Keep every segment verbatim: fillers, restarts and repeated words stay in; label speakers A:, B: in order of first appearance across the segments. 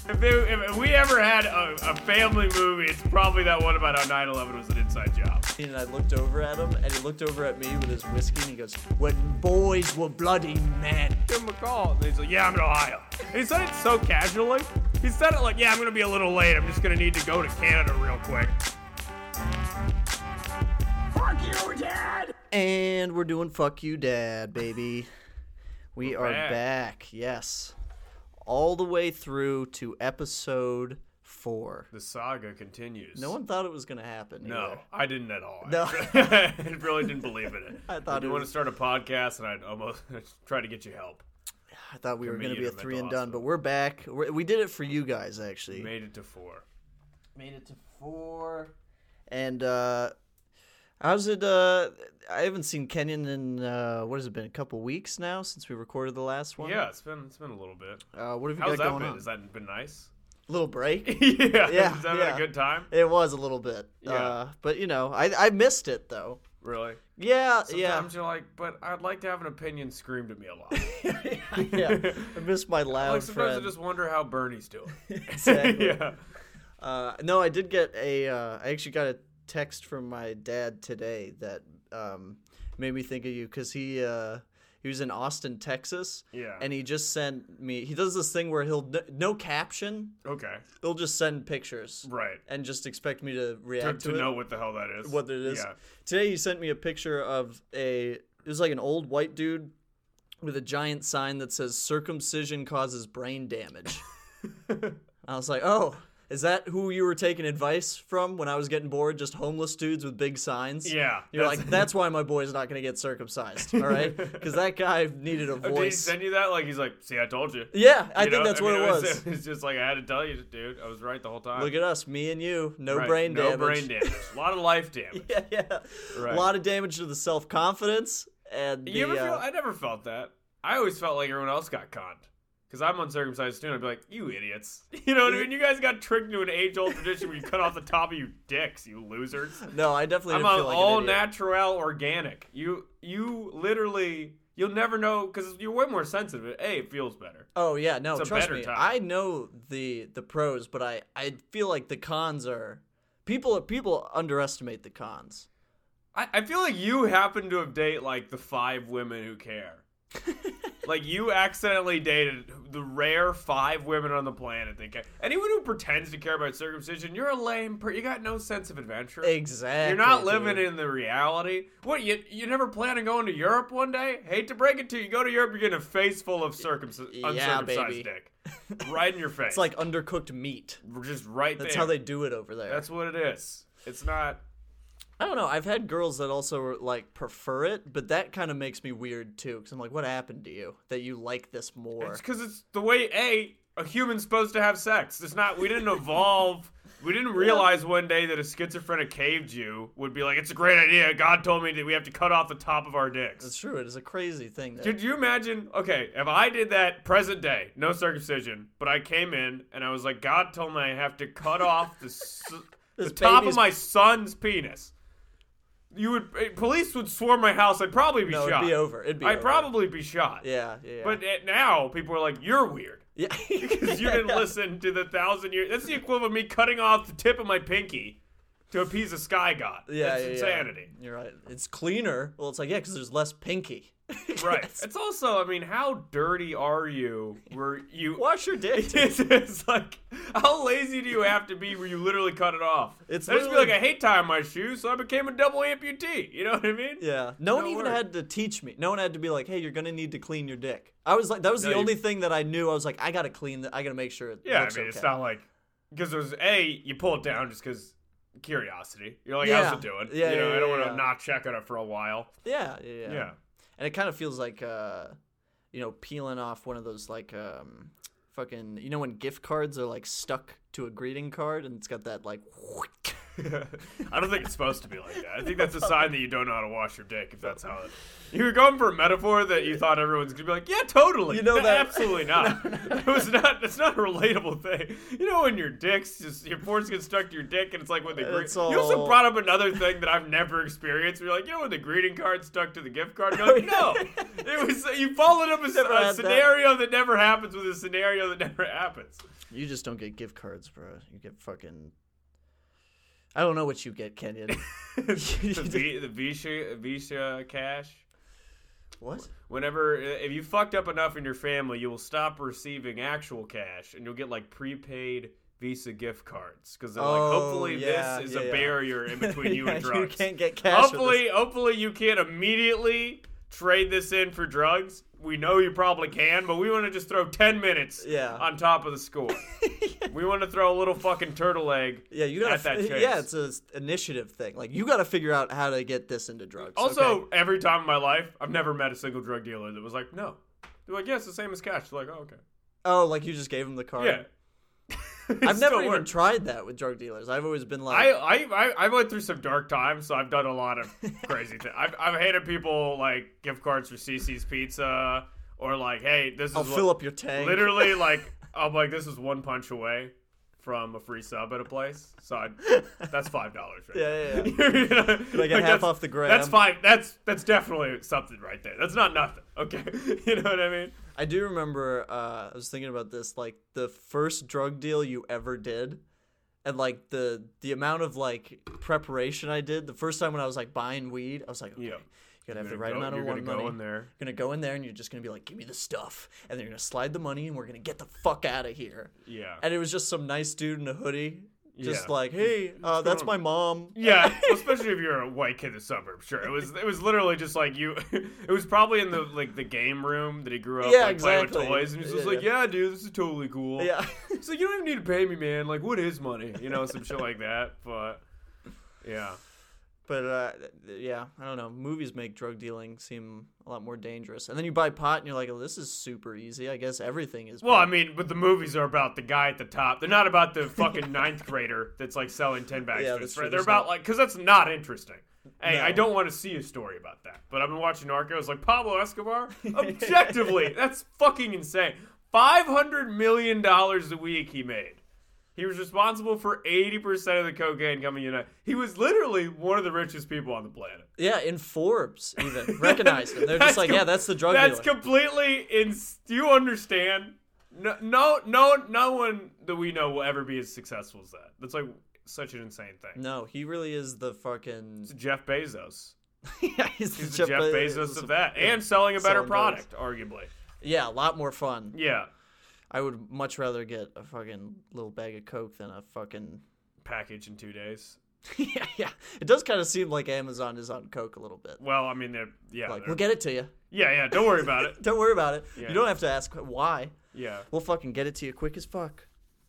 A: If, it, if we ever had a, a family movie, it's probably that one about how nine eleven was an inside job.
B: And I looked over at him, and he looked over at me with his whiskey, and he goes, "When boys were bloody men."
A: Give him a call. And he's like, yeah, I'm in Ohio. And he said it so casually. He said it like, yeah, I'm going to be a little late. I'm just going to need to go to Canada real quick. Fuck you, Dad!
B: And we're doing Fuck You, Dad, baby. We
A: We're
B: are
A: back.
B: back, yes. All the way through to episode four.
A: The saga continues.
B: No one thought it was going to happen.
A: No,
B: either.
A: I didn't at all.
B: No.
A: I really didn't believe in it.
B: I thought
A: you
B: it
A: want
B: was-
A: to start a podcast, and I'd almost try to get you help.
B: I thought we were going to be a
A: Convenient
B: three and
A: mental
B: done, but
A: hospital.
B: we're back. We're, we did it for you guys, actually.
A: Made it to four.
B: Made it to four. And, uh, how's it, uh, I haven't seen Kenyon in, uh, what has it been, a couple weeks now since we recorded the last one?
A: Yeah, it's been it's been a little bit.
B: Uh, what have you
A: How's
B: got
A: that
B: going
A: been?
B: on?
A: Has that been nice?
B: Little break?
A: yeah.
B: Yeah,
A: Has that been
B: yeah.
A: a good time?
B: It was a little bit.
A: Yeah.
B: Uh, but, you know, I, I missed it, though.
A: Really?
B: Yeah,
A: Sometimes you're like, but I'd like to have an opinion screamed at me a lot.
B: yeah. yeah. I miss my loud
A: Like sometimes
B: friend.
A: I just wonder how Bernie's doing.
B: Exactly.
A: yeah.
B: Uh, no, I did get a. Uh, I actually got a text from my dad today that um, made me think of you because he uh, he was in Austin, Texas.
A: Yeah.
B: And he just sent me. He does this thing where he'll no, no caption.
A: Okay.
B: He'll just send pictures.
A: Right.
B: And just expect me to
A: To,
B: react to,
A: to
B: it.
A: know what the hell that is.
B: What it is.
A: Yeah.
B: Today he sent me a picture of a. It was like an old white dude with a giant sign that says "Circumcision causes brain damage." I was like, oh. Is that who you were taking advice from when I was getting bored? Just homeless dudes with big signs?
A: Yeah.
B: You're
A: that's-
B: like, that's why my boy's not going to get circumcised, all right? Because that guy needed a
A: Oh, did he
B: voice.
A: send you that? Like, he's like, see, I told you.
B: Yeah, I
A: You
B: think
A: know?
B: that's
A: I
B: what
A: mean,
B: it was.
A: It's just like, I had to tell you, dude. I was right the whole time.
B: Look at us, me and you. No
A: Right.
B: brain
A: no
B: damage.
A: brain damage. A lot of life damage.
B: yeah, yeah.
A: Right.
B: A lot of damage to the self-confidence. And the,
A: You ever feel?
B: uh,
A: I never felt that. I always felt like everyone else got conned. Because I'm uncircumcised too, and I'd be like, you idiots. You know what I mean? You guys got tricked into an age-old tradition where you cut off the top of you dicks, you losers.
B: no, I definitely
A: I'm
B: didn't
A: on
B: feel like
A: all
B: an idiot.
A: natural organic. You you literally, you'll never know, because you're way more sensitive. A, it feels better.
B: Oh yeah, no,
A: It's a
B: trust
A: better
B: me.
A: time.
B: I know the the pros, but I, I feel like the cons are people people underestimate the cons.
A: I, I feel like you happen to have dated, like, the five women who care. Like, you accidentally dated the rare five women on the planet that care. Anyone who pretends to care about circumcision, you're a lame per- you got no sense of adventure.
B: Exactly.
A: You're not living
B: dude.
A: in the reality. What, you you never plan on going to Europe one day? Hate to break it to you. You go to Europe, you're getting a face full of circumcis-
B: Yeah,
A: uncircumcised
B: baby.
A: dick. Right in your face.
B: It's like undercooked meat.
A: just right
B: That's
A: there.
B: how they do it over there.
A: That's what it is. It's not...
B: I don't know. I've had girls that also like prefer it, but that kind of makes me weird too. Because I'm like, what happened to you that you like this more?
A: It's because it's the way, A, a human's supposed to have sex. It's not... We didn't evolve... We didn't realize one day that a schizophrenic cave Jew would be like, it's a great idea. God told me that we have to cut off the top of our dicks.
B: It's true. It is a crazy thing. That,
A: Could you imagine, okay, if I did that present day, no circumcision, but I came in and I was like, God told me I have to cut off the, s- the
B: This
A: top
B: baby's-
A: of my son's penis. You would, eh, police would swarm my house. I'd probably be
B: no,
A: shot.
B: it'd be over. It'd be
A: I'd
B: over.
A: probably be shot.
B: Yeah, yeah. yeah.
A: But eh, now people are like, you're weird.
B: yeah,
A: Because you didn't listen to the thousand years. That's the equivalent of me cutting off the tip of my pinky to appease a sky god.
B: Yeah,
A: That's
B: yeah, yeah.
A: insanity.
B: You're right. It's cleaner. Well, it's like yeah, because there's less pinky.
A: Right. It's also, I mean, how dirty are you where you...
B: Wash your dick. dude.
A: It's, it's like, how lazy do you have to be where you literally cut it off?
B: It's
A: I just be
B: literally-
A: like, I hate tying my shoes, so I became a double amputee. You know what I mean?
B: Yeah. No one
A: No
B: even
A: work.
B: had to teach me. No one had to be like, hey, you're gonna need to clean your dick. I was like, that was
A: No,
B: the
A: you-
B: only thing that I knew. I was like, I gotta clean that. I gotta make sure it
A: Yeah, I
B: looks
A: mean,
B: okay.
A: it's not like, because there's, A, you pull it down just because curiosity. You're like,
B: Yeah.
A: how's it doing?
B: Yeah,
A: you know,
B: yeah,
A: I don't
B: yeah,
A: want to
B: yeah.
A: not check on it for a while.
B: Yeah, yeah, yeah.
A: Yeah.
B: And it kind of feels like, uh, you know, peeling off one of those like, um, fucking, you know, when gift cards are like stuck to a greeting card and it's got that like,
A: I don't think it's supposed to be like that. I think that's a sign that you don't know how to wash your dick, if that's how it... You were going for a metaphor that you thought everyone's going to be like, yeah, totally.
B: You know that?
A: Absolutely not. no, no, no. It was not, it's not a relatable thing. You know when your dick's just, your force gets stuck to your dick and it's like when the... Gre-
B: all...
A: You also brought up another thing that I've never experienced. You're like, you know when the greeting card stuck to the gift card? You're like, no. It was, you followed up a, a scenario that. that never happens with a scenario that never happens.
B: You just don't get gift cards, bro. You get fucking... I don't know what you get, Kenyon.
A: the v, the Visa, Visa cash.
B: What?
A: Whenever, if you fucked up enough in your family, you will stop receiving actual cash, and you'll get like prepaid Visa gift cards because they're
B: oh,
A: like, hopefully
B: yeah,
A: this is
B: yeah,
A: a
B: yeah.
A: barrier in between you
B: yeah,
A: and drugs.
B: You can't get cash.
A: Hopefully, hopefully you can't immediately trade this in for drugs. We know you probably can, but we want to just throw ten minutes
B: yeah.
A: on top of the score. yeah. We want to throw a little fucking turtle egg yeah, you gotta, at that chase.
B: Yeah, it's an initiative thing. Like, you got to figure out how to get this into drugs.
A: Also,
B: okay?
A: every time in my life, I've never met a single drug dealer that was like, no. They're like, yeah, it's the same as cash. They're like, oh, okay.
B: Oh, like you just gave them the card?
A: Yeah.
B: I've never even tried that with drug dealers. I've always been like...
A: I, I, I went through some dark times, so I've done a lot of crazy things. I've, I've handed people, like, gift cards for C C's Pizza, or like, hey, this is...
B: I'll
A: what,
B: fill up your tank.
A: Literally, like, I'm like, this is one punch away from a free sub at a place. So I, that's five dollars right
B: yeah,
A: there.
B: Yeah, yeah.
A: you know?
B: Can I get
A: like
B: half off the gram?
A: That's fine. That's, that's definitely something right there. That's not nothing, okay? You know what I mean?
B: I do remember, uh, I was thinking about this, like, the first drug deal you ever did, and, like, the the amount of, like, preparation I did. The first time when I was, like, buying weed, I was like, okay,
A: yeah.
B: you gotta have the
A: go,
B: right amount of
A: you're
B: one
A: gonna
B: money.
A: Go in there.
B: You're gonna go in there, and you're just gonna be like, give me the stuff. And then you're gonna slide the money, and we're gonna get the fuck out of here.
A: Yeah.
B: And it was just some nice dude in a hoodie. Just
A: yeah.
B: like, hey, uh, that's my mom.
A: Yeah, especially if you're a white kid in the suburbs. Sure, it was. It was literally just like you. It was probably in the like the game room that he grew up
B: yeah,
A: like,
B: exactly.
A: playing with toys, and he's just yeah, like, yeah, dude, this is totally cool.
B: Yeah,
A: he's like, you don't even need to pay me, man. Like, what is money? You know, some shit like that. But yeah,
B: but uh, yeah, I don't know. Movies make drug dealing seem a lot more dangerous, and then you buy pot, and you're like, oh, this is super easy. I guess everything is.
A: Well,
B: pot.
A: I mean, but the movies are about the guy at the top. They're not about the fucking ninth grader that's like selling ten bags.
B: Yeah,
A: for
B: that's
A: his
B: true.
A: friend. They're
B: There's
A: about
B: not...
A: like, because that's not interesting. Hey,
B: no.
A: I don't want to see a story about that. But I've been watching Narcos, like Pablo Escobar. Objectively, that's fucking insane. Five hundred million dollars a week he made. He was responsible for eighty percent of the cocaine coming in. He was literally one of the richest people on the planet.
B: Yeah, in Forbes even recognized him. They're just like, com- yeah, that's the drug
A: that's
B: dealer.
A: That's completely in. Do you understand? No, no, no, no one that we know will ever be as successful as that. That's like such an insane thing.
B: No, he really is the fucking
A: it's Jeff Bezos.
B: yeah, he's,
A: he's
B: the
A: the Jeff, Jeff Bezos, Bezos of that, yeah. and selling a better selling product, drugs. Arguably.
B: Yeah, a lot more fun.
A: Yeah.
B: I would much rather get a fucking little bag of Coke than a fucking
A: package in two days.
B: yeah, yeah. It does kind of seem like Amazon is on Coke a little bit.
A: Well, I mean, they're, yeah.
B: Like,
A: they're,
B: we'll get it to you.
A: Yeah, yeah. Don't worry about it.
B: Don't worry about it.
A: Yeah.
B: You don't have to ask why.
A: Yeah.
B: We'll fucking get it to you quick as fuck.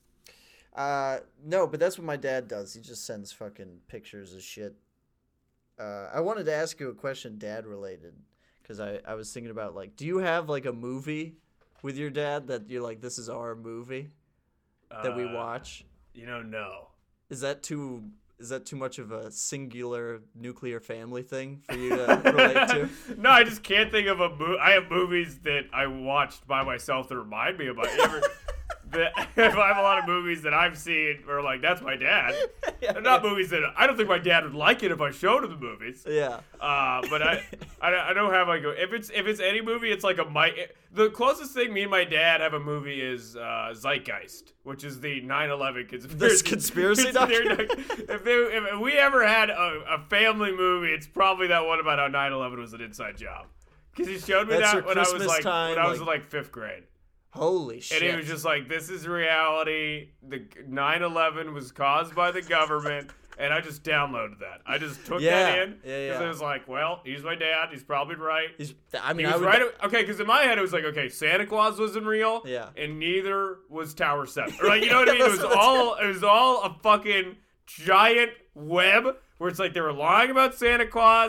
B: Uh, no, but that's what my dad does. He just sends fucking pictures of shit. Uh, I wanted to ask you a question, dad related, because I, I was thinking about, like, do you have, like, a movie with your dad that you're like, this is our movie that uh, we watch?
A: You know, no.
B: Is that too is that too much of a singular nuclear family thing for you to relate to?
A: No, I just can't think of a movie. I have movies that I watched by myself that remind me about you ever that if I have a lot of movies that I've seen or like that's my dad.
B: yeah,
A: They're not
B: yeah.
A: movies that I don't think my dad would like it if I showed him the movies.
B: Yeah.
A: Uh, but I, I, I don't have like a, if it's if it's any movie, it's like a my the closest thing me and my dad have a movie is uh, Zeitgeist, which is the nine eleven conspiracy.
B: This conspiracy documentary.
A: If, they, if we ever had a, a family movie, it's probably that one about how nine eleven was an inside job. Because he showed me
B: That's
A: that when
B: Christmas
A: I was like
B: time,
A: when I was
B: like,
A: in like fifth grade.
B: Holy shit.
A: And he was just like, this is reality. The nine eleven was caused by the government. And I just downloaded that. I just took
B: yeah,
A: that in.
B: Yeah,
A: Because
B: yeah.
A: I was like, well, he's my dad. He's probably right.
B: He's, I mean,
A: he was
B: I would,
A: right. Okay, because in my head, it was like, okay, Santa Claus wasn't real.
B: Yeah.
A: And neither was Tower seven. Or like, you know what I mean? It was all, it was all a fucking giant web where it's like they were lying about Santa Claus.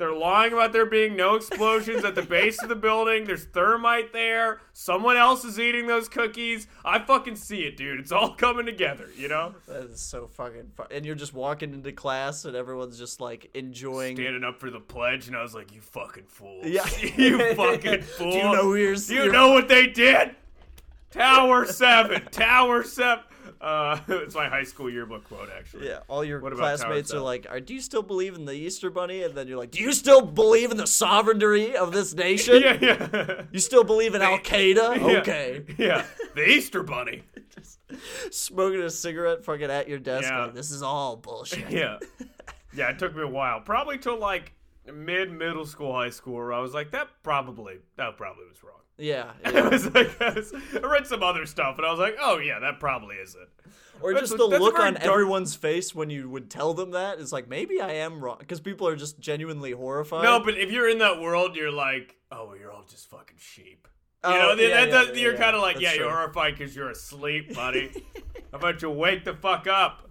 A: They're lying about there being no explosions at the base of the building. There's thermite there. Someone else is eating those cookies. I fucking see it, dude. It's all coming together, you know?
B: That is so fucking fun. And you're just walking into class and everyone's just like enjoying.
A: Standing up for the pledge, and I was like, you fucking fools.
B: Yeah.
A: You fucking fool.
B: Do you know who you're
A: Do you know what they did? Tower seven. Tower seven. Uh, it's my high school yearbook quote, actually.
B: Yeah, all your
A: What about
B: classmates
A: Tower
B: are like, are, do you still believe in the Easter Bunny? And then you're like, do you still believe in the sovereignty of this nation?
A: Yeah, yeah.
B: You still believe in Al-Qaeda?
A: Yeah.
B: Okay.
A: Yeah. The Easter Bunny.
B: Just smoking a cigarette fucking at your desk.
A: Yeah.
B: Like, this is all bullshit.
A: Yeah. Yeah, it took me a while. Probably till like mid middle school, high school, where I was like, that probably, that probably was wrong.
B: Yeah.
A: I
B: yeah.
A: was like, I, was, I read some other stuff, and I was like, oh yeah, that probably is it.
B: Or
A: That's
B: just
A: a-
B: the
A: that's a
B: look
A: very
B: on
A: dark-
B: everyone's face when you would tell them that is like, maybe I am wrong. Because people are just genuinely horrified.
A: No, but if you're in that world, you're like, oh, you're all just fucking sheep. You
B: Oh,
A: know,
B: yeah,
A: that,
B: yeah,
A: that,
B: yeah,
A: you're
B: yeah.
A: kind of like,
B: That's
A: yeah,
B: true.
A: you're horrified because you're asleep, buddy. How about you wake the fuck up?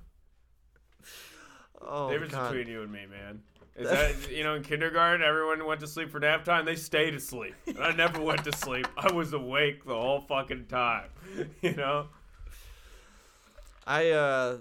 B: Oh,
A: Difference
B: God.
A: between you and me, man. Is that, you know, in kindergarten, everyone went to sleep for nap time. They stayed asleep. And I never went to sleep. I was awake the whole fucking time. You know?
B: I, uh...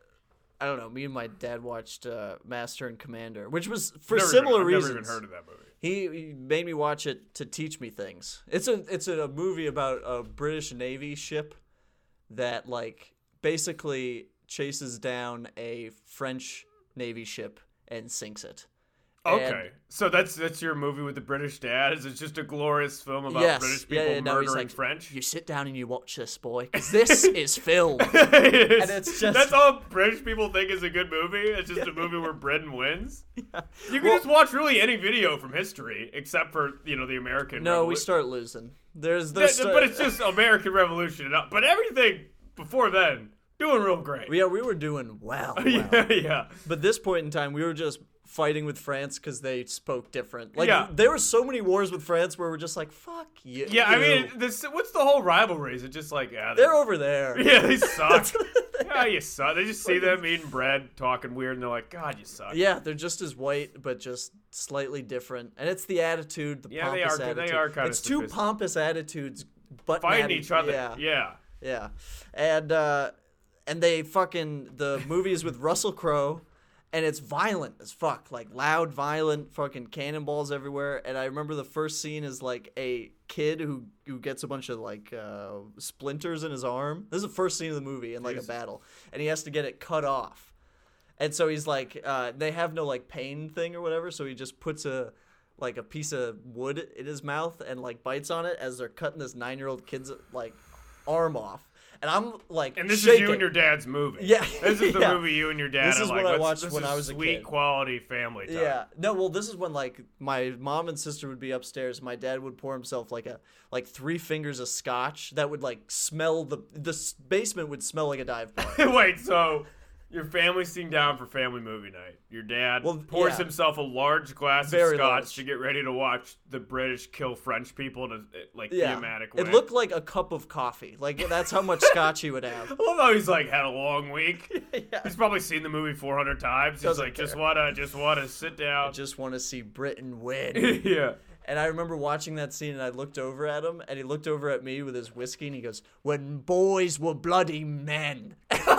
B: I don't know. Me and my dad watched uh, Master and Commander, which was for
A: Never
B: similar
A: even, I've
B: reasons.
A: never even heard of that movie.
B: He, he made me watch it to teach me things. It's a it's a movie about a British Navy ship that like basically chases down a French Navy ship and sinks it.
A: Okay, so that's that's your movie with the British dad? Is it just a glorious film about
B: Yes.
A: British
B: Yeah,
A: people
B: yeah, no, he's
A: murdering
B: like,
A: French?
B: You sit down and you watch this, boy, because this is film.
A: It is-
B: And it's just-
A: that's all British people think is a good movie. It's just a movie where Britain wins.
B: Yeah.
A: You can
B: Well-
A: just watch really any video from history, except for you know the American.
B: No, we
A: Revolu-
B: start losing. There's
A: Yeah,
B: there's
A: but it's just American Revolution, and up- but everything before then doing real great.
B: yeah, we were doing well. well.
A: yeah, yeah.
B: But this point in time, we were just fighting with France because they spoke different. Like,
A: Yeah.
B: there were so many wars with France where we're just like, fuck you.
A: Yeah, I
B: you.
A: mean, this what's the whole rivalry? Is it just like yeah,
B: they're over there.
A: yeah, they suck. Yeah, you suck. They just see them eating bread, talking weird, and they're like, God, you suck.
B: Yeah, they're just as white, but just slightly different. And it's the attitude, the
A: Yeah, they
B: pompous
A: are- they
B: attitude.
A: are kinda
B: It's two
A: sophisticated.
B: pompous attitudes, but
A: Fighting
B: natty-
A: each other.
B: Yeah,
A: yeah.
B: yeah. And uh, and they fucking the movies with Russell Crowe. And it's violent as fuck, like loud, violent, fucking cannonballs everywhere. And I remember the first scene is like a kid who who gets a bunch of like uh, splinters in his arm. This is the first scene of the movie in like
A: Jesus.
B: a battle, and he has to get it cut off. And so he's like, uh, they have no like pain thing or whatever, so he just puts a like a piece of wood in his mouth and like bites on it as they're cutting this nine year old kid's like arm off. And I'm like,
A: And this
B: shaking.
A: is you and your dad's movie.
B: Yeah.
A: This is the
B: Yeah.
A: movie you and your dad
B: This
A: are
B: is
A: like,
B: what I
A: let's-
B: watched
A: this
B: when
A: is
B: I was a
A: sweet
B: kid.
A: quality family time.
B: Yeah. No, well, this is when like my mom and sister would be upstairs. My dad would pour himself like a like three fingers of scotch that would like smell the the s- basement would smell like a dive bar.
A: Wait, so your family's sitting down for family movie night. Your dad
B: Well,
A: pours
B: yeah.
A: himself a large glass
B: Very
A: of scotch
B: large.
A: to get ready to watch the British kill French people in a like
B: Yeah.
A: thematic way.
B: It looked like a cup of coffee. Like that's how much scotch he would have.
A: I love how he's like had a long week.
B: Yeah.
A: He's probably seen the movie four hundred times. He's
B: Doesn't
A: like, just
B: care.
A: wanna, just wanna sit
B: I
A: down.
B: just want to see Britain win.
A: yeah.
B: And I remember watching that scene, and I looked over at him, and he looked over at me with his whiskey, and he goes, "When boys were bloody men."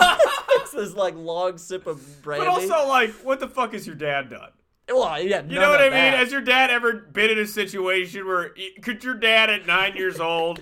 B: It's this like long sip of brandy.
A: But also, like, what the fuck has your dad done?
B: well, yeah,
A: You know what I mean? Has your dad ever been in a situation where could your dad at nine years old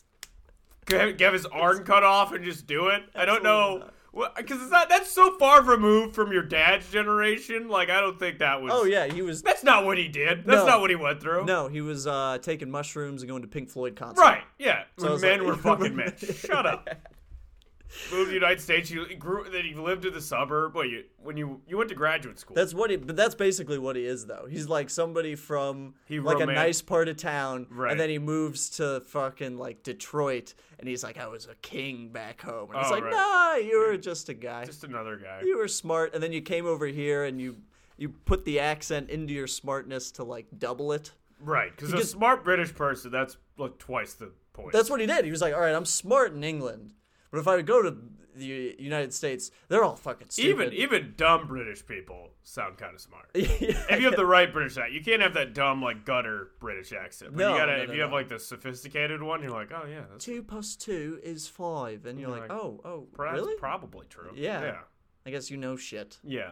A: could have his arm cut off and just do it? I don't know. Because it's not, that's so far removed from your dad's generation. Like, I don't think that was.
B: Oh yeah, he was.
A: That's not what he did. That's
B: No.
A: not what he went through.
B: No, he was uh, taking mushrooms and going to Pink Floyd concert.
A: Right, yeah.
B: So I was
A: Men
B: like-
A: were fucking men. Shut up. Moved to the United States. You grew. Then you lived in the suburb. Well, you when you you went to graduate school.
B: That's what he. But that's basically what he is, though. He's like somebody from
A: He
B: like
A: roman-
B: a nice part of town,
A: Right.
B: and then he moves to fucking like Detroit, and he's like, "I was a king back home." And it's
A: Oh,
B: like,
A: right.
B: "Nah, you were just a guy.
A: just another guy.
B: You were smart." And then you came over here, and you you put the accent into your smartness to like double it.
A: Right, because a
B: Because-
A: smart British person, that's like twice the point.
B: That's what he did. He was like, "All right, I'm smart in England, but But if I would go to the United States, they're all fucking stupid.
A: Even even dumb British people sound kind of smart.
B: Yeah,
A: if you have the right British accent, you can't have that dumb like gutter British accent. But
B: No,
A: you gotta,
B: no,
A: if
B: no,
A: you have
B: no.
A: like the sophisticated one, you're like, oh yeah, that's
B: Two plus two is five, and you're
A: You're
B: like,
A: like,
B: oh, oh,
A: pro-
B: really?
A: probably true.
B: Yeah.
A: yeah,
B: I guess you know shit.
A: yeah.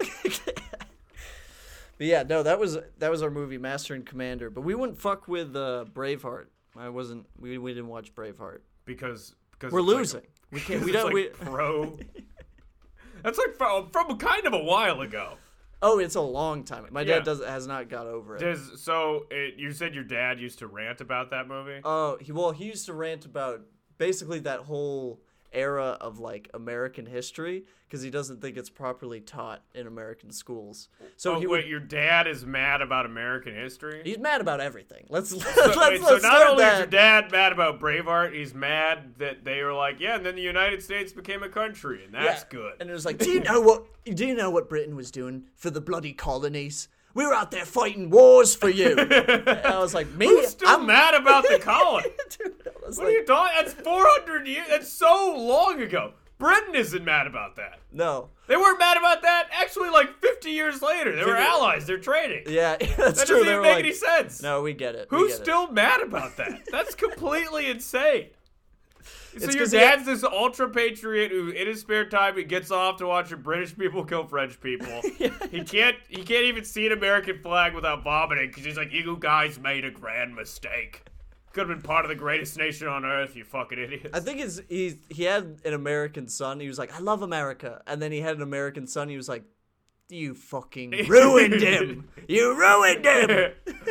B: But yeah, no, that was that was our movie, Master and Commander. But we wouldn't fuck with uh, Braveheart. I wasn't. We we didn't watch Braveheart.
A: Because because
B: We're
A: it's like-
B: losing. we can't. We
A: it's
B: don't.
A: like
B: we,
A: pro. That's like from, from kind of a while ago.
B: oh, it's a long time. My
A: Yeah.
B: dad does has not got over it.
A: Does so? It, you said your dad used to rant about that movie.
B: Oh, he well, he used to rant about basically that whole era of like American history because he doesn't think it's properly taught in American schools. So
A: oh,
B: he
A: wait,
B: would,
A: your dad is mad about American history?
B: he's mad about everything. Let's let's,
A: So,
B: let's,
A: wait, so
B: let's
A: not
B: start
A: only is
B: that.
A: your dad mad about Braveheart, he's mad that they were like, yeah, and then the United States became a country, and that's
B: Yeah.
A: good.
B: And it was like, do you know what? Do you know what Britain was doing for the bloody colonies? We were out there fighting wars for you. And I was like, me?
A: Who's still
B: I'm
A: mad about the colony?
B: Dude, I was
A: What
B: like,
A: are you talking? That's four hundred years. That's so long ago. Britain isn't mad about that.
B: no.
A: They weren't mad about that. Actually, like fifty years later, they were
B: fifty
A: allies. They're trading.
B: Yeah, that's
A: That
B: true.
A: doesn't
B: They
A: even
B: were
A: make
B: like,
A: any sense.
B: no, we get it. we
A: Who's
B: get it.
A: still mad about that? That's completely insane. So
B: It's
A: your
B: 'cause he-
A: dad's this ultra patriot who, in his spare time, he gets off to watch British people kill French people. He can't. He can't even see an American flag without vomiting because he's like, "You guys made a grand mistake. Could have been part of the greatest nation on earth. You fucking idiots."
B: I think it's, he, he had an American son. He was like, I love America. And then he had an American son. He was like, you fucking ruined him. You ruined him.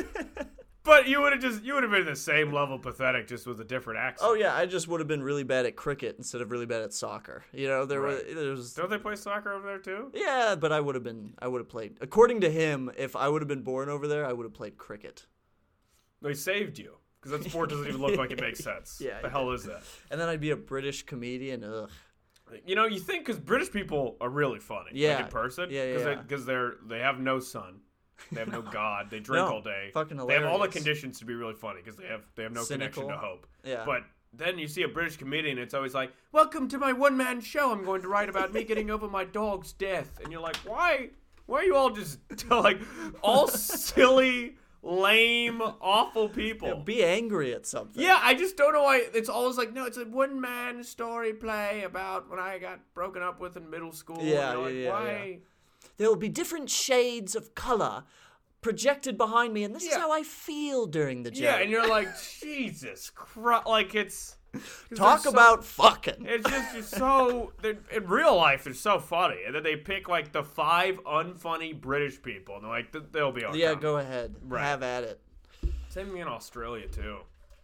A: But you would have just you would have been the same level pathetic, just with a different accent.
B: Oh, yeah. I just would have been really bad at cricket instead of really bad at soccer. You know, there
A: Right.
B: was, there was,
A: Don't they play soccer over there too?
B: yeah, but I would have been, I would have played. According to him, if I would have been born over there, I would have played cricket.
A: They saved you because that sport doesn't even look like it makes sense.
B: Yeah,
A: the
B: it
A: hell is that?
B: And then I'd be a British comedian. Ugh.
A: You know, you think because British people are really funny,
B: Yeah.
A: like in person,
B: Yeah, yeah,
A: because
B: yeah.
A: they, because they're they have no sun, they have no God, they drink
B: No.
A: all day,
B: Fucking
A: they have all the
B: hilarious.
A: conditions to be really funny because they have they have no
B: Cynical.
A: connection to hope.
B: Yeah.
A: But then you see a British comedian, it's always like, "Welcome to my one man show. I'm going to write about me getting over my dog's death," and you're like, "Why? Why are you all just like all silly?" Lame, awful people.
B: Yeah, be angry at something.
A: Yeah, I just don't know why it's always like, no, it's a one man story play about when I got broken up with in middle school.
B: Yeah,
A: and you're like,
B: yeah, yeah,
A: why?
B: There will be different shades of color projected behind me, and this is
A: Yeah.
B: how I feel during the joke.
A: Yeah, and you're like, Jesus Christ. Like, it's. 'cause
B: Talk
A: they're so-
B: about fucking.
A: It's just you're so. they're- In real life, they're so funny. And then they pick, like, the five unfunny British people, and they're like, "Th- they'll be on
B: Yeah,
A: comedy."
B: go ahead.
A: Right.
B: Have at it.
A: Same thing in Australia, too.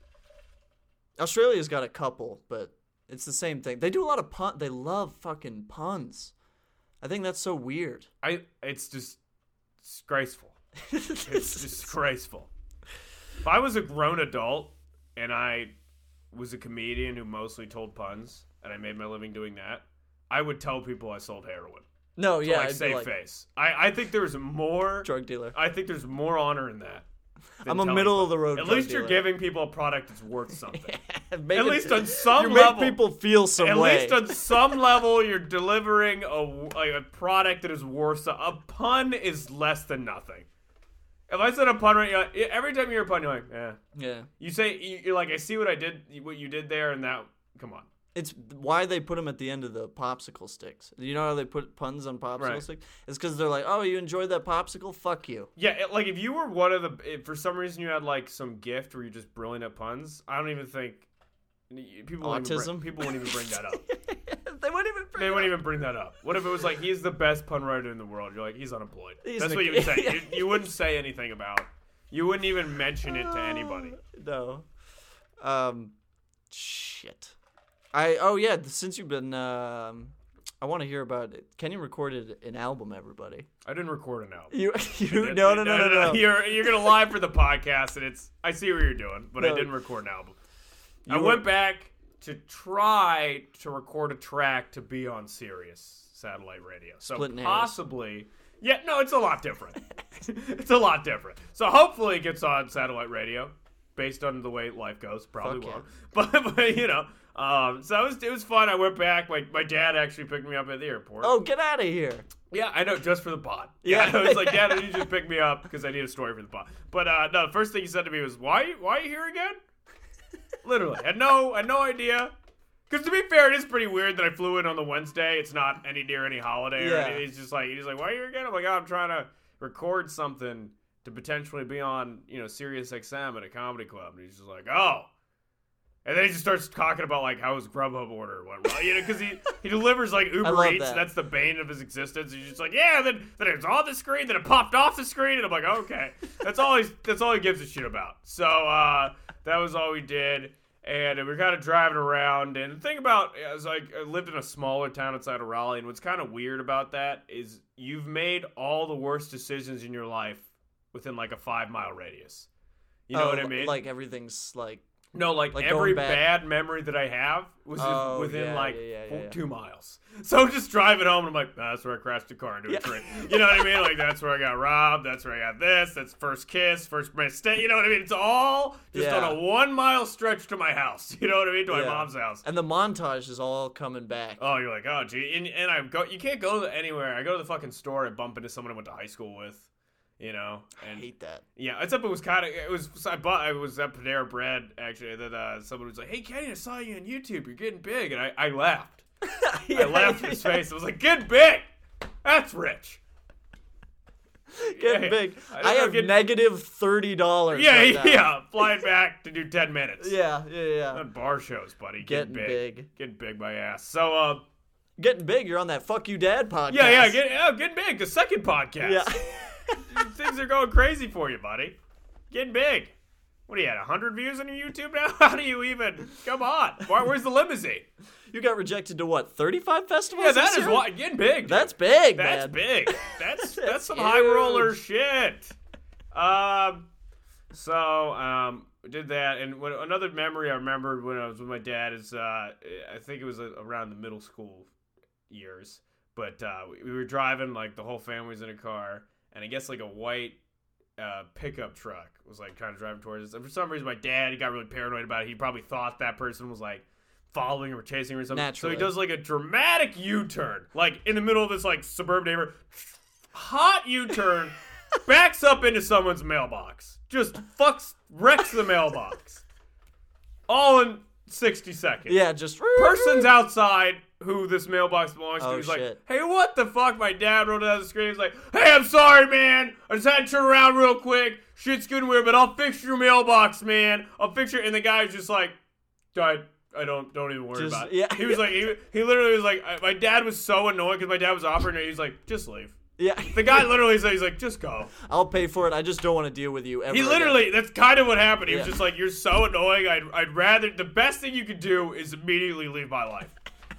B: Australia's got a couple, but it's the same thing. They do a lot of pun. They love fucking puns. I think that's so weird.
A: I. It's just disgraceful. It's disgraceful. If I was a grown adult and I was a comedian who mostly told puns and I made my living doing that, I would tell people I sold heroin.
B: No,
A: To
B: yeah,
A: like
B: I'd be
A: save
B: like,
A: face. I, I think there's more
B: drug dealer.
A: I think there's more honor in that. than
B: I'm a
A: telling
B: middle
A: puns.
B: of the road
A: At
B: drug
A: least you're
B: dealer.
A: giving people a product that's worth something.
B: Make
A: At
B: it-
A: least on some
B: you
A: level.
B: make people feel some
A: At
B: way.
A: least on some level, you're delivering a, like, a product that is worth so- a pun is less than nothing. If I said a pun right, you're like, every time you hear a pun, you're like, yeah.
B: yeah.
A: You say you- you're like, I see what I did, what you did there, and that. Come on.
B: It's why they put them at the end of the popsicle sticks. You know how they put puns on popsicle
A: Right.
B: sticks? It's because they're like, oh, you enjoyed that popsicle? Fuck you.
A: Yeah, it, like if you were one of the, if for some reason you had like some gift where you're just brilliant at puns, I don't even think people wouldn't even
B: Autism?
A: bring, people wouldn't even bring that up.
B: They wouldn't even.
A: They wouldn't even bring that up. What if it was like he's the best pun writer in the world? You're like he's unemployed.
B: He's
A: That's
B: an-
A: what you would say.
B: Yeah.
A: You, you wouldn't say anything about. You wouldn't even mention it to anybody.
B: No. Um, shit. I oh yeah. Since you've been, um, I want to hear about it. Kenny recorded an album. Everybody.
A: I didn't record an album.
B: You you no no no no no.
A: You're you're gonna lie for the podcast, and it's I see what you're doing, but I
B: No.
A: didn't record an album.
B: You
A: I
B: were-
A: went back to try to record a track to be on Sirius satellite radio. So
B: Splitting hairs.
A: possibly, yeah, no, it's a lot different. It's a lot different. So hopefully it gets on satellite radio, based on the way life goes. Probably
B: Fuck
A: won't, but, but you know, Um, so it was it was fun. I went back. My my dad actually picked me up at the airport.
B: Oh, get out of here.
A: Yeah, I know, just for the pod. Yeah,
B: Yeah.
A: I was like, Dad, you just pick me up because I need a story for the pod. But uh, no, the first thing he said to me was, "Why why are you here again?" Literally, I had no I had no idea. Because to be fair, it is pretty weird that I flew in on the Wednesday. It's not any near any holiday. Or
B: Yeah.
A: anything. He's just like he's like, "Why are you here again?" I'm like, "Oh, I'm trying to record something to potentially be on, you know, Sirius X M at a comedy club." And he's just like, "Oh." And then he just starts talking about, like, how his Grubhub order went well. You know, because he, he delivers, like, Uber
B: love
A: Eats.
B: that.
A: That's the bane of his existence. He's just like, yeah, then, then it was on the screen, then it popped off the screen. And I'm like, okay. That's all he's, that's all he gives a shit about. So uh, that was all we did. And we were kind of driving around. And the thing about, I was like, I lived in a smaller town outside of Raleigh. And what's kind of weird about that is you've made all the worst decisions in your life within, like, a five-mile radius. You know
B: Oh,
A: what I mean?
B: Like everything's like.
A: No, like,
B: Like
A: every
B: going back-
A: bad memory that I have was
B: Oh,
A: within
B: yeah,
A: like
B: yeah, yeah,
A: four,
B: yeah, yeah.
A: two miles. So just driving home, and I'm like, that's where I crashed the car into a
B: Yeah.
A: tree. You know what I mean? Like, that's where I got robbed. That's where I got this. That's first kiss, first mistake. You know what I mean? It's all just
B: Yeah.
A: on a one mile stretch to my house. You know what I mean? To my
B: Yeah.
A: mom's house.
B: And the montage is all coming back.
A: Oh, you're like, oh, gee. And, and I go, you can't go anywhere. I go to the fucking store and bump into someone I went to high school with. You know,
B: I
A: and
B: hate that.
A: yeah, except it was kind of it was I bought I was at Panera Bread actually. And then uh, someone was like, "Hey, Kenny, I saw you on YouTube. You're getting big," and I, I laughed. I laughed in his face. I was like, "Get big? That's rich."
B: Getting
A: Yeah,
B: big.
A: I
B: I,
A: don't know,
B: have
A: get-
B: negative thirty dollars.
A: Yeah,
B: right now.
A: yeah. Flying back to do ten minutes.
B: Yeah, yeah, yeah.
A: On bar shows, buddy.
B: Getting
A: Getting big.
B: big.
A: Getting big my ass. So, uh,
B: Getting big. You're on that Fuck You Dad podcast.
A: yeah, yeah, get, yeah, getting big. The second podcast.
B: Yeah.
A: Things are going crazy for you, buddy. Getting big. What do you had? one hundred views on your YouTube now? How do you even? Come on. Why, where's the limousine?
B: You got rejected to what? thirty-five festivals?
A: Yeah, that
B: this
A: is
B: year?
A: why getting big. dude.
B: That's big,
A: That's
B: man.
A: big. That's that's,
B: That's
A: some high roller
B: huge.
A: shit. Um, so um, did that, and when, another memory I remembered when I was with my dad is uh, I think it was uh, around the middle school years, but uh, we, we were driving, like the whole family was in a car, and I guess like a white uh, pickup truck was like trying to drive towards us, and for some reason my dad, he got really paranoid about it. He probably thought that person was like following or chasing him or something.
B: Naturally.
A: So he does like a dramatic U-turn, like in the middle of this like suburban neighborhood, hot U-turn, backs up into someone's mailbox, just fucks, wrecks the mailbox, all in sixty seconds.
B: Yeah, just
A: Person's outside who this mailbox belongs to.
B: Oh,
A: He's like,
B: shit.
A: hey, what the fuck? My dad wrote it on the screen. He's like, hey, I'm sorry, man. I just had to turn around real quick. Shit's getting weird, but I'll fix your mailbox, man. I'll fix your. And the guy was just like, I, I don't, don't even worry
B: Just-
A: about it.
B: yeah.
A: He was like, he, he literally was like, I, my dad was so annoyed because my dad was operating. He's like, just leave.
B: Yeah.
A: The guy literally said, he's like, just go.
B: I'll pay for it. I just don't want to deal with you ever
A: He
B: again.
A: literally, that's kind of what happened. He was
B: Yeah.
A: just like, you're so annoying. I'd, I'd rather, the best thing you could do is immediately leave my life.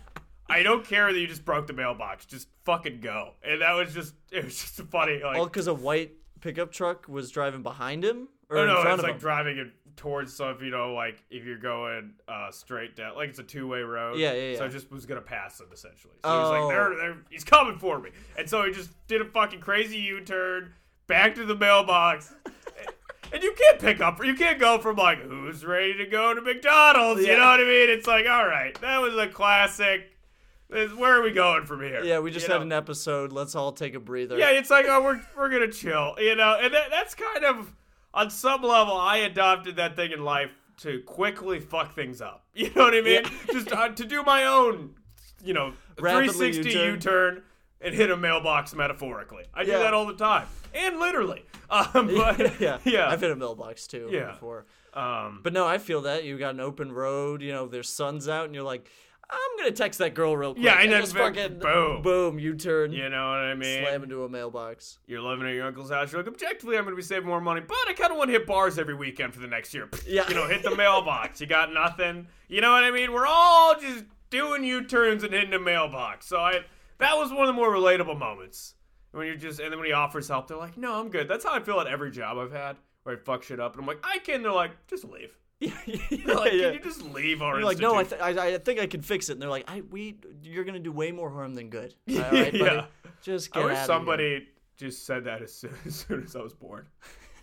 A: I don't care that you just broke the mailbox. Just fucking go. And that was just, it was just funny. Like,
B: All because a white pickup truck was driving behind him or
A: oh
B: in
A: no,
B: front
A: it's
B: of
A: like
B: him.
A: driving it towards, so if you know, like, if you're going uh, straight down, like it's a two-way road.
B: Yeah, yeah,
A: So
B: yeah.
A: it just was going to pass him, essentially. So he's
B: Oh.
A: like, there, there, he's coming for me. And so he just did a fucking crazy U-turn, back to the mailbox. And you can't pick up, you can't go from like, who's ready to go to McDonald's?
B: Yeah.
A: You know what I mean? It's like, all right, that was a classic. Where are we going from here?
B: Yeah, we just
A: You
B: had
A: know?
B: an episode. Let's all take a breather.
A: Yeah, it's like, oh, we're we're gonna chill, you know, and that, that's kind of on some level. I adopted that thing in life to quickly fuck things up. You know what I mean?
B: Yeah.
A: Just uh, to do my own, you know,
B: Rapidly
A: three sixty
B: U-turn.
A: U-turn and hit a mailbox metaphorically. I do
B: Yeah.
A: that all the time, and literally. Um, but
B: yeah,
A: yeah,
B: I've hit a mailbox too
A: Yeah.
B: before.
A: um,
B: But no, I feel that you got an open road. You know, there's sun's out, and you're like, I'm gonna text that girl real quick.
A: Yeah, and then
B: just
A: boom,
B: fucking
A: boom.
B: boom, U-turn,
A: you know what I mean?
B: slam into a mailbox.
A: You're living at your uncle's house. You're like, objectively, I'm going to be saving more money, but I kind of want to hit bars every weekend for the next year.
B: Yeah.
A: You know, hit the mailbox. You got nothing. You know what I mean? We're all just doing U-turns and hitting the mailbox. So I, that was one of the more relatable moments. When you're just, and then when he offers help, they're like, no, I'm good. That's how I feel at every job I've had, where I fuck shit up. And I'm like, I can. They're like, just leave.
B: Yeah,
A: They're like,
B: yeah.
A: can you just leave our
B: You're like, no, I,
A: institution?"
B: th- I, I think I can fix it. And they're like, I, we, you're gonna do way more harm than good. All right, buddy?
A: Yeah.
B: Just
A: I
B: get
A: wish
B: out
A: somebody just said that as soon, as soon as I was born.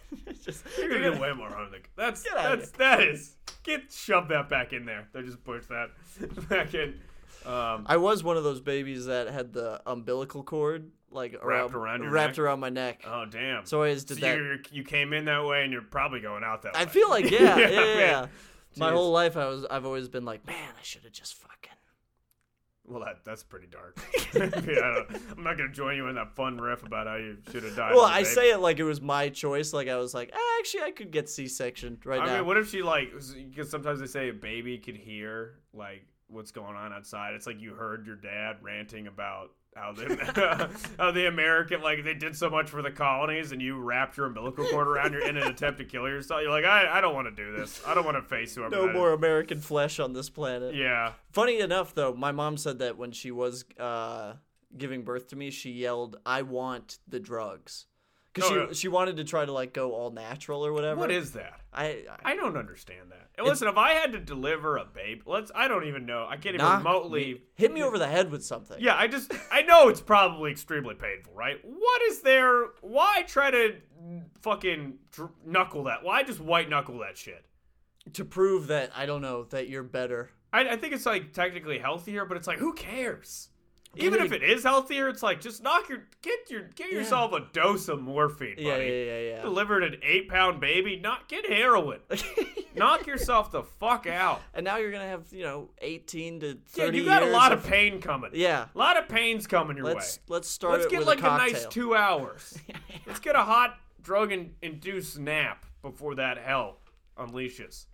B: Just,
A: You're gonna get way more harm than that's
B: Get out of
A: that's that is get shove that back in there. They just push that back in. Um,
B: I was one of those babies that had the umbilical cord like
A: Wrapped
B: around,
A: around your
B: wrapped
A: neck?
B: around my neck.
A: oh damn!
B: So I always did
A: So
B: that.
A: you you came in that way, and you're probably going out that way.
B: I feel like yeah, yeah, yeah.
A: man.
B: yeah. My
A: Jeez.
B: whole life, I was I've always been like, man, I should have just fucking.
A: Well, that that's pretty dark. yeah, I don't, I'm not gonna join you in that fun riff about how you should have died.
B: Well,
A: as a
B: I
A: baby.
B: say it like it was my choice. Like I was like, ah, actually, I could get C-section right
A: I
B: now.
A: mean, what if she like? Because sometimes they say a baby could hear like what's going on outside. It's like you heard your dad ranting about how the how the American like they did so much for the colonies, and you wrapped your umbilical cord around your in an attempt to kill yourself. You're like, I I don't want to do this. I don't want to face whoever.
B: no
A: that
B: more
A: is."
B: American flesh on this planet.
A: Yeah.
B: Funny enough, though, my mom said that when she was uh, giving birth to me, she yelled, "I want the drugs," because
A: Oh,
B: she
A: yeah.
B: she wanted to try to like go all natural or whatever.
A: What is that?
B: I, I
A: I don't understand that. And listen, if I had to deliver a baby, let's. I don't even know. I can't even
B: knock
A: remotely.
B: me- hit me over the head with something?
A: Yeah, I just I know it's probably extremely painful, right? What is there? Why try to fucking dr- knuckle that? Why just white knuckle that shit?
B: To prove that I don't know that you're better.
A: I, I think it's like technically healthier, but it's like who cares?
B: Give
A: Even
B: me-
A: if it is healthier, it's like just knock your get your get
B: Yeah.
A: yourself a dose of morphine, buddy.
B: Yeah, yeah, yeah, yeah.
A: Delivered an eight pound baby, not get heroin. Knock yourself the fuck out.
B: And now you're gonna have you know eighteen to
A: Yeah,
B: thirty.
A: you got a
B: years
A: lot of pain coming.
B: Yeah.
A: A lot of pain's coming your
B: Let's
A: way.
B: let's start
A: Let's
B: it
A: get
B: with
A: like
B: a cocktail.
A: nice two hours. Let's get a hot drug in- induced nap before that hell unleashes.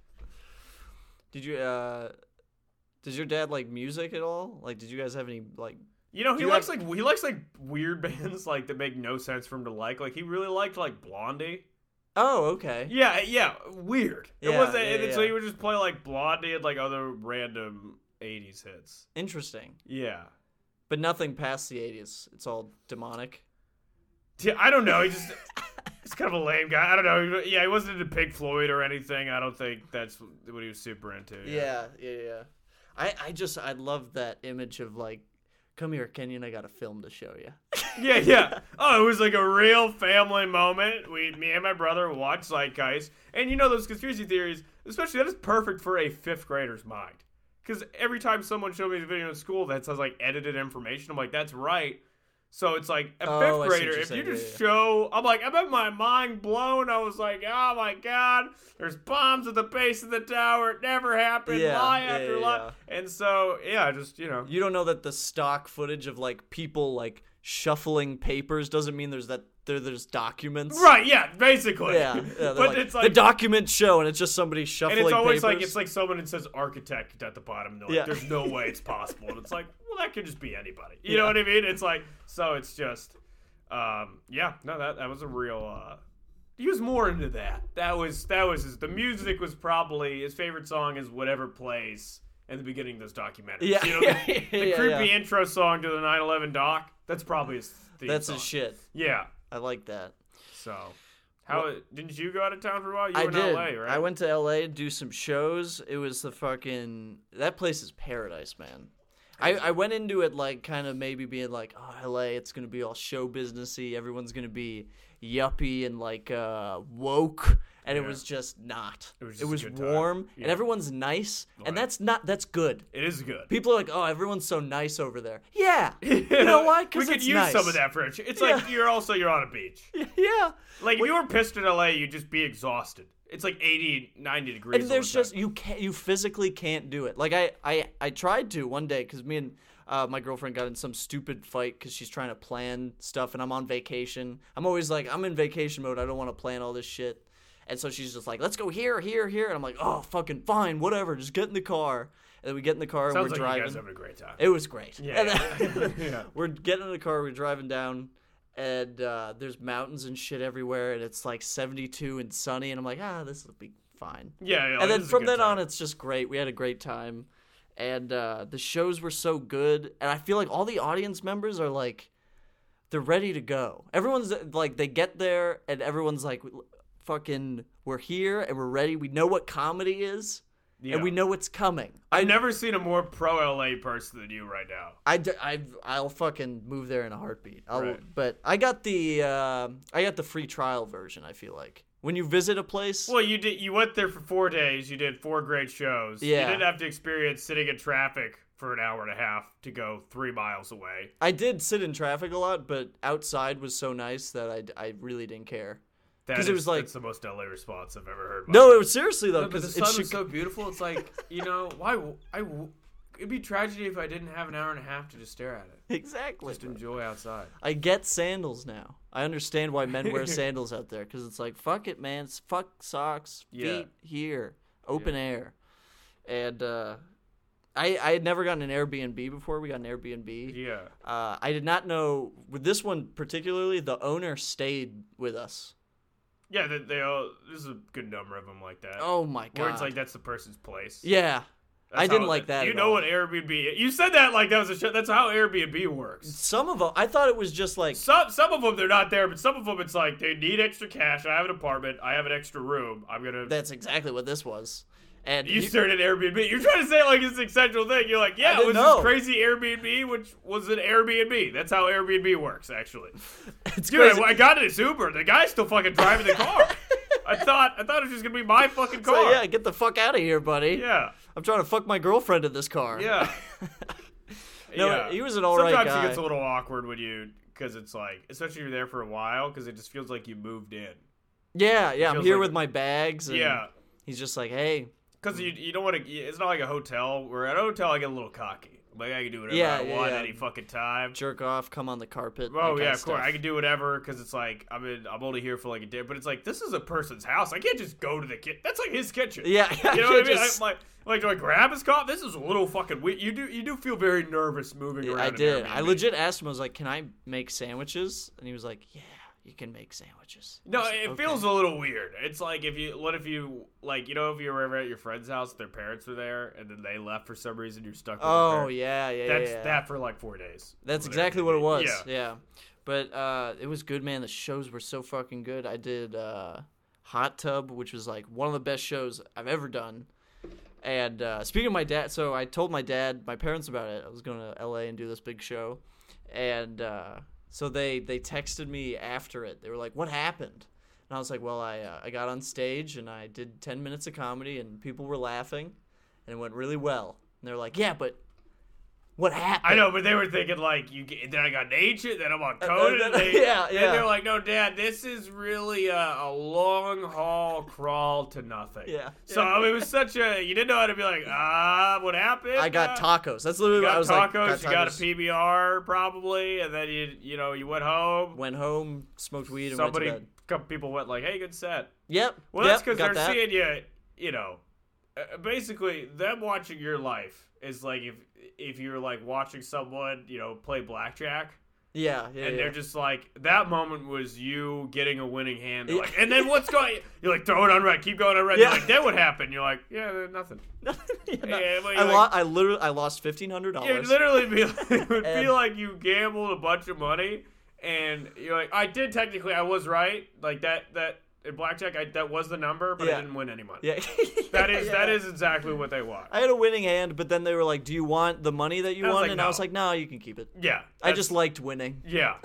B: Did you uh does your dad like music at all? Like did you guys have any like
A: You know, he
B: Do you
A: likes
B: have-
A: like he likes like weird bands like that make no sense for him to like. Like he really liked like Blondie.
B: Oh, okay.
A: Yeah, yeah, weird. It
B: Yeah,
A: wasn't,
B: yeah,
A: and so
B: yeah.
A: he would just play like Blondie and like other random eighties hits.
B: Interesting.
A: Yeah.
B: But nothing past the eighties. It's all demonic.
A: Yeah, I don't know. He just he's kind of a lame guy. I don't know. Yeah, he wasn't into Pink Floyd or anything. I don't think that's what he was super into.
B: Yeah, yeah, yeah. I I just I love that image of like, come here, Kenyon, I got a film to show you.
A: Yeah, yeah. Oh, it was like a real family moment. We, me and my brother watched Zeitgeist, and you know those conspiracy theories, especially that is perfect for a fifth grader's mind. Because every time someone showed me the video in school that says like edited information, I'm like, that's right. So it's like a
B: Oh, I
A: fifth
B: see what
A: grader.
B: you're
A: If you
B: saying.
A: just
B: Yeah,
A: show, I'm like, I'm at my mind blown. I was like, oh my god, there's bombs at the base of the tower. It never happened.
B: Yeah,
A: lie
B: yeah,
A: after
B: yeah,
A: lie. And so yeah, just you know.
B: You don't know that the stock footage of like people like shuffling papers doesn't mean there's that there there's documents.
A: Right, yeah, basically.
B: Yeah, yeah they're
A: but
B: like,
A: it's
B: the
A: like
B: documents show, and it's just somebody shuffling
A: and it's always
B: papers.
A: like it's like someone that says architect at the bottom. And they're like,
B: Yeah.
A: there's no way it's possible. And it's like, well, that could just be anybody. You
B: Yeah.
A: know what I mean? It's like so. It's just, um, yeah. No, that that was a real. Uh, he was more into that. That was that was his. The music was probably his favorite song is whatever plays in the beginning of those documentaries.
B: Yeah,
A: You know,
B: yeah,
A: the,
B: yeah,
A: the
B: yeah,
A: creepy
B: yeah.
A: intro song to the nine eleven doc. That's probably his. Theme
B: That's
A: song.
B: his shit.
A: Yeah.
B: I like that.
A: So, how didn't you go out of town for a while? You
B: I
A: were in
B: did.
A: L A, right?
B: I went to L A to do some shows. It was the fucking that place is paradise, man. I, I went into it like kind of maybe being like, oh, L A, it's gonna be all show businessy. Everyone's gonna be yuppie and like uh, woke, and
A: Yeah.
B: it was just not.
A: It was
B: It
A: just a
B: was
A: good time.
B: warm,
A: Yeah.
B: and everyone's nice,
A: Right.
B: and that's not that's good.
A: It is good.
B: People are like, oh, everyone's so nice over there. Yeah, you know why?
A: We
B: Because
A: could
B: it's
A: use
B: nice.
A: some of that for it. It's like
B: Yeah.
A: you're also you're on a beach.
B: Yeah.
A: Like if you were pissed in L A, you'd just be exhausted. It's like eighty, ninety degrees.
B: And
A: all
B: there's
A: the time.
B: just you can't you physically can't do it. Like I I I tried to one day because me and uh, my girlfriend got in some stupid fight because she's trying to plan stuff and I'm on vacation. I'm always like I'm in vacation mode. I don't want to plan all this shit. And so she's just like, let's go here, here, here. And I'm like, oh, fucking fine, whatever. Just get in the car. And then we get in the car and
A: Sounds
B: we're
A: like
B: driving.
A: you guys having a great time.
B: It was great.
A: Yeah,
B: And
A: yeah.
B: then
A: Yeah.
B: we're getting in the car, we're driving down, and uh, there's mountains and shit everywhere, and it's like seventy-two and sunny, and I'm like, ah, this will be fine.
A: Yeah, yeah.
B: And then
A: this is a
B: from
A: good
B: then
A: time.
B: on, it's just great. We had a great time, and uh, the shows were so good, and I feel like all the audience members are like, they're ready to go. Everyone's like, they get there, and everyone's like, fucking, we're here, and we're ready. We know what comedy is.
A: Yeah.
B: And we know it's coming.
A: I've
B: I
A: never seen a more pro L A person than you right now.
B: I, d- I've, I'll fucking move there in a heartbeat. I'll,
A: Right.
B: But I got the uh, I got the free trial version. I feel like When you visit a place.
A: Well, you did. You went there for four days. You did four great shows.
B: Yeah.
A: You didn't have to experience sitting in traffic for an hour and a half to go three miles away.
B: I did sit in traffic a lot, but outside was so nice that I, I really didn't care.
A: Because
B: it was like
A: that's the most L A response I've ever heard.
B: No, it was seriously though.
A: No, but the
B: Because
A: sun
B: it's
A: was so beautiful. It's like, you know, why? I it'd be tragedy if I didn't have an hour and a half to just stare at it.
B: Exactly.
A: Just enjoy outside.
B: I get sandals now. I understand why men wear sandals out there because it's like fuck it, man. It's fuck socks, feet
A: Yeah.
B: here, open
A: Yeah.
B: air, and uh, I I had never gotten an Airbnb before. We got an Airbnb.
A: Yeah.
B: Uh, I did not know with this one particularly. The owner stayed with us.
A: Yeah, they, they all. There's a good number of them like that.
B: Oh my god!
A: Where it's like that's the person's place.
B: yeah,
A: That's
B: I didn't
A: how-
B: like that
A: You
B: at
A: know
B: all.
A: what Airbnb? You said that like that was a show. That's how Airbnb works.
B: Some of them, I thought it was just like
A: Some some of them they're not there, but some of them it's like they need extra cash. I have an apartment. I have an extra room. I'm gonna.
B: that's exactly what this was. And
A: You
B: you-
A: started Airbnb. You're trying to say it like it's an essential thing. You're like, yeah, it
B: didn't
A: was
B: know.
A: this crazy Airbnb, which was an Airbnb. That's how Airbnb works, actually.
B: it's
A: Dude,
B: crazy.
A: I, I got in this Uber. The guy's still fucking driving the car. I thought I thought it was just gonna be my fucking car.
B: So, yeah, get the fuck out of here, buddy.
A: Yeah.
B: I'm trying to fuck my girlfriend in this car.
A: Yeah.
B: No,
A: Yeah.
B: he was an all right
A: Sometimes
B: guy.
A: it gets a little awkward when you, because it's like, especially if you're there for a while, because it just feels like you moved in.
B: Yeah, yeah. I'm
A: feels
B: here
A: like-
B: with my bags. And
A: Yeah.
B: he's just like, hey.
A: Because you you don't want to, it's not like a hotel, where at a hotel I get a little cocky. Like I can do whatever
B: Yeah,
A: I
B: yeah,
A: want
B: yeah.
A: any fucking time.
B: Jerk off, come on the carpet.
A: Oh
B: that kind
A: yeah,
B: of
A: of course.
B: stuff.
A: I can do whatever because it's like I'm in, I'm only here for like a day, but it's like this is a person's house. I can't just go to the kitchen. That's like his kitchen.
B: Yeah, yeah.
A: You know what I mean?
B: just-
A: I'm like, like do I grab his cup? This is a little fucking weird. You do you do feel very nervous moving around.
B: I
A: an
B: did. I
A: Airbnb.
B: legit asked him. I was like, "Can I make sandwiches?" And he was like, "Yeah, you can make sandwiches." I
A: No,
B: was like,
A: it
B: "Okay."
A: feels a little weird. It's like if you, what if you, like, you know, if you were ever at your friend's house, their parents were there, and then they left for some reason, you're stuck with
B: Oh
A: their parents.
B: yeah, yeah,
A: That's
B: yeah.
A: that for like four days.
B: That's
A: Whatever
B: exactly
A: it
B: what it
A: is.
B: was.
A: Yeah.
B: Yeah. But uh, it was good, man. The shows were so fucking good. I did uh, Hot Tub, which was like one of the best shows I've ever done. And uh, speaking of my dad, so I told my dad, my parents about it. I was going to L A and do this big show. And uh, so they, they texted me after it. They were like, what happened? And I was like, well, I uh, I got on stage and I did ten minutes of comedy and people were laughing. And it went really well. And they were like, yeah, but what happened?
A: I know, but they were thinking like, you get, then I got nature, then I'm on Conan.
B: then-
A: and they,
B: yeah,
A: and
B: yeah.
A: they're like, no, Dad, this is really a, a long haul crawl to nothing.
B: Yeah.
A: So I mean, it was such a, you didn't know how to be like, ah, what happened?
B: I got
A: Uh,
B: tacos. That's literally
A: You
B: what I
A: got
B: was
A: tacos,
B: like.
A: you got a P B R probably, and then you you know you went home.
B: Went home, smoked weed, and
A: Somebody,
B: went to bed.
A: a couple people went like, "Hey, good set."
B: Yep.
A: Well,
B: yep,
A: that's because
B: got
A: they're
B: that.
A: seeing you. You know, uh, basically them watching your life is like if if you're like watching someone you know play blackjack.
B: Yeah, yeah,
A: And
B: yeah.
A: they're just like, that moment was you getting a winning hand. They're like, and then what's going? You're like, throw it on red, keep going on red.
B: Yeah.
A: They're like, then what happened? You're like, yeah, nothing.
B: Yeah, no,
A: Yeah, but
B: I,
A: you're
B: lo-
A: like-
B: I literally I lost fifteen hundred
A: It
B: dollars.
A: literally be, it would
B: And-
A: feel like you gambled a bunch of money, and you're like, I did technically, I was right. Like that, that in blackjack, I, that was the number, but
B: Yeah.
A: I didn't win any money.
B: Yeah,
A: That is
B: yeah.
A: that is exactly what they want.
B: I had a winning hand, but then they were like, "Do you want the money that you
A: I was
B: won?"
A: like,
B: and I
A: no.
B: was like, "No, you can keep it."
A: Yeah,
B: I
A: that's-
B: just liked winning.
A: yeah.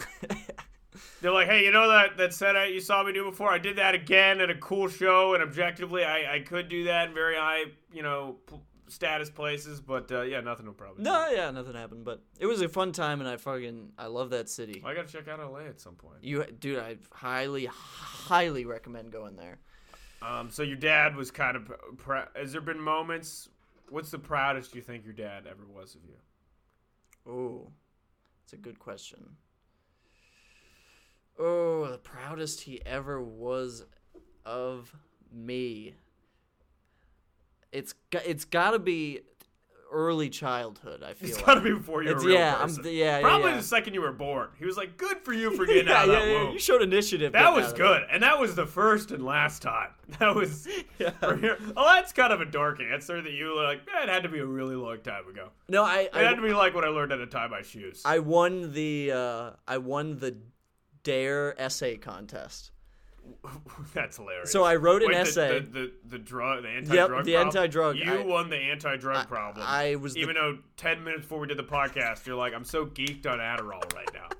A: They're like, hey, you know that that set out you saw me do before? I did that again at a cool show, and objectively, I, I could do that in very high, you know, p- status places, but uh, yeah, nothing will probably.
B: No, yeah, nothing happened, but it was a fun time, and I fucking I love that city.
A: I gotta check out L A at some point.
B: You, dude, I highly, highly recommend going there.
A: Um, so your dad was kind of. Pr- has there been moments? What's the proudest you think your dad ever was of you?
B: Oh, that's a good question. Oh, the proudest he ever was of me. It's got, it's got to be early childhood, I feel
A: It's
B: like.
A: got to be before you were a
B: It's-
A: real
B: yeah, I'm
A: person.
B: the- yeah, yeah,
A: Probably
B: yeah.
A: the second you were born. He was like, "Good for you for getting
B: yeah,
A: out of
B: yeah,
A: that
B: yeah,
A: womb."
B: you showed initiative.
A: That
B: getting
A: was
B: out of
A: good, and that was the first and last time. That was.
B: Yeah.
A: for here- Oh, that's kind of a dark answer that you were like. Eh, it had to be a really long time ago.
B: No, I
A: It had
B: I,
A: to be like when I learned how to tie my shoes.
B: I won the uh, I won the Dare essay contest.
A: That's hilarious.
B: So I wrote an
A: Wait, the-
B: essay.
A: The the, the drug, the anti-drug.
B: the
A: problem?
B: anti-drug.
A: You
B: I-
A: won the anti-drug problem.
B: I was the-
A: even though ten minutes before we did the podcast, you're like, I'm so geeked on Adderall right now.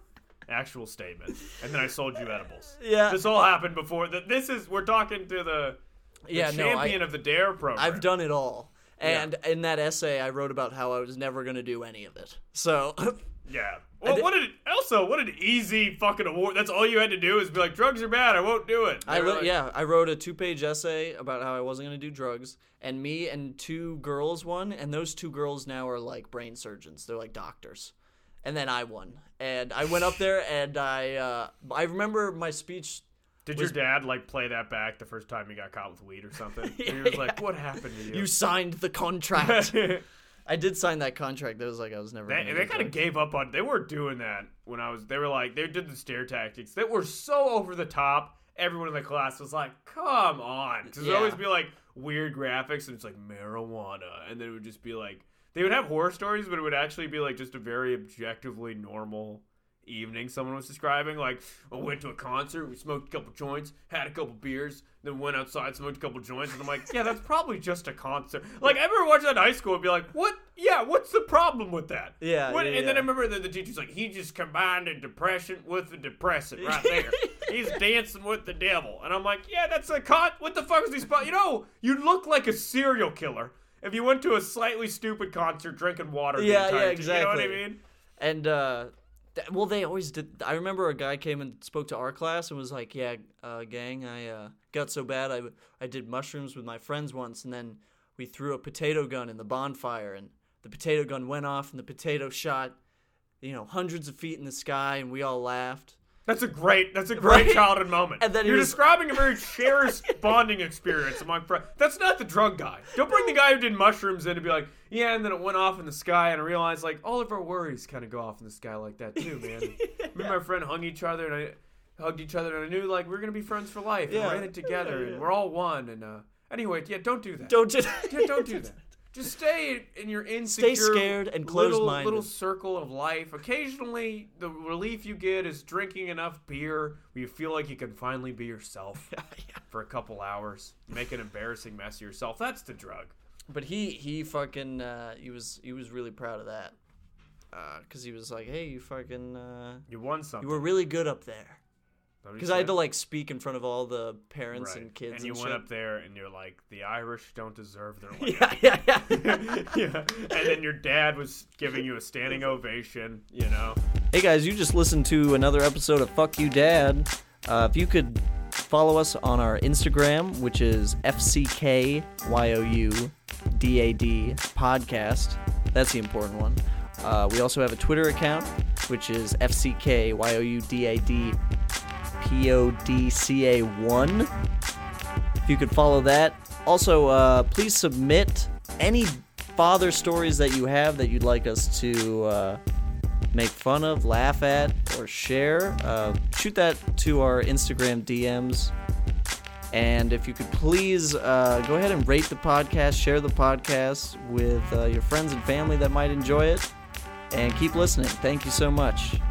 A: actual statement, and then I sold you edibles.
B: Yeah.
A: This all happened before. That this is we're talking to the, the
B: Yeah, no, I-
A: champion of the DARE program.
B: I've done it all. And in that essay, I wrote about how I was never going to do any of it. So,
A: Yeah. Well,
B: did-
A: what did also what an easy fucking award. That's all you had to do is be like, drugs are bad. I won't do it.
B: I
A: They were
B: li-
A: like,
B: yeah, I wrote a two-page essay about how I wasn't going to do drugs, and me and two girls won, and those two girls now are like brain surgeons. They're like doctors. And then I won. And I went up there, and I uh, I remember my speech.
A: Did
B: was-
A: your dad like play that back the first time you got caught with weed or something?
B: Yeah,
A: And he was like,
B: yeah.
A: "What happened to you?"
B: You signed the contract. I did sign that contract. That was like I was never.
A: They,
B: gonna
A: they
B: do
A: kind of
B: drugs.
A: gave up on. They weren't doing that when I was. They were like they did the stare tactics. They were so over the top. Everyone in the class was like, "Come on!" Because
B: Yeah.
A: there'd always be like weird graphics and it's like marijuana, and then it would just be like they would have horror stories, but it would actually be like just a very objectively normal evening someone was describing. Like, I went to a concert, we smoked a couple joints, had a couple beers, then went outside, smoked a couple joints, and I'm like, yeah, that's probably just a concert. Like, I remember watching that in high school and be like, what? Yeah, what's the problem with that?
B: Yeah,
A: What?
B: yeah,
A: And then I
B: yeah.
A: remember that the teacher's like, he just combined a depression with a depressant right there. He's dancing with the devil. And I'm like, yeah, that's a con. What the fuck is he supposed? You know, you look like a serial killer if you went to a slightly stupid concert drinking water.
B: Yeah,
A: the entire
B: yeah,
A: time. You know what I
B: exactly.
A: mean?
B: And uh, th- well, they always did. I remember a guy came and spoke to our class and was like, "Yeah, uh, gang, I uh, got so bad. I I did mushrooms with my friends once, and then we threw a potato gun in the bonfire, and the potato gun went off, and the potato shot, you know, hundreds of feet in the sky, and we all laughed."
A: That's a great. That's a great
B: Right?
A: childhood moment.
B: And then he
A: You're
B: was-
A: describing a very cherished bonding experience among friends. That's not the drug guy. Don't bring the guy who did mushrooms in and be like, yeah, and then it went off in the sky, and I realized like all of our worries kind of go off in the sky like that too, man. Me and my friend hung each other, and I hugged each other, and I knew like we are gonna be friends for life.
B: Yeah.
A: And we're in it together,
B: Yeah, yeah.
A: and we're all one. And uh, anyway, yeah, don't do that.
B: Don't just
A: Yeah, don't do that. Just stay in your insecure,
B: scared and
A: little,
B: closed-minded.
A: little circle of life. Occasionally, the relief you get is drinking enough beer where you feel like you can finally be yourself for a couple hours. Make an embarrassing mess of yourself. That's the drug.
B: But he he fucking uh, he was he was really proud of that, because he was like, "Hey, you fucking uh,
A: You won something.
B: you were really good up there."
A: What he
B: Because I had
A: said?
B: to like speak in front of all the parents
A: Right.
B: and kids and,
A: and you
B: shit.
A: went up there and you're like, the Irish don't deserve their land.
B: Yeah, yeah, yeah.
A: Yeah. And then your dad was giving you a standing ovation, you know.
B: Hey guys, you just listened to another episode of Fuck You Dad. Uh, if you could follow us on our Instagram, which is F C K Y O U D A D podcast. That's the important one. Uh, we also have a Twitter account, which is F C K Y O U D A D P O D C A one. If you could follow that. Also, uh, please submit any father stories that you have that you'd like us to uh, make fun of, laugh at, or share. Uh, shoot that to our Instagram D Ms. And if you could please uh, go ahead and rate the podcast, share the podcast with uh, your friends and family that might enjoy it, and keep listening. Thank you so much.